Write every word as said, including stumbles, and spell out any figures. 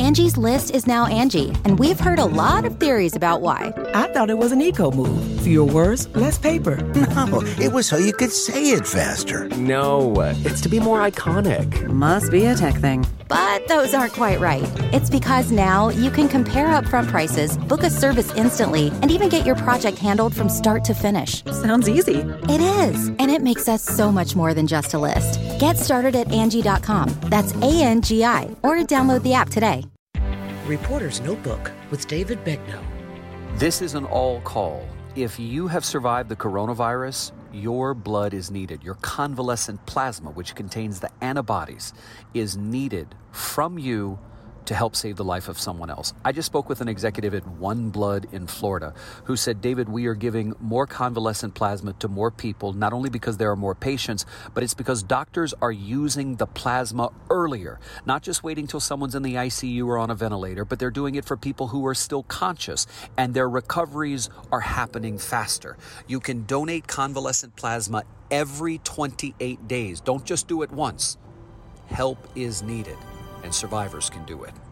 Angie's List is now Angie, and we've heard a lot of theories about why. I thought it was an eco move. Fewer words, less paper. No, it was so you could say it faster. No, it's to be more iconic. Must be a tech thing. But those aren't quite right. It's because now you can compare upfront prices, book a service instantly, and even get your project handled from start to finish. Sounds easy. It is, and it makes us so much more than just a list. Get started at Angie dot com. That's A N G I, or download the app today. Reporter's Notebook with David Begnaud. This is an all call. If you have survived the coronavirus, your blood is needed. Your convalescent plasma, which contains the antibodies, is needed from you to help save the life of someone else. I just spoke with an executive at One Blood in Florida who said, David, we are giving more convalescent plasma to more people, not only because there are more patients, but it's because doctors are using the plasma earlier, not just waiting till someone's in the I C U or on a ventilator, but they're doing it for people who are still conscious, and their recoveries are happening faster. You can donate convalescent plasma every twenty-eight days. Don't just do it once. Help is needed, and survivors can do it.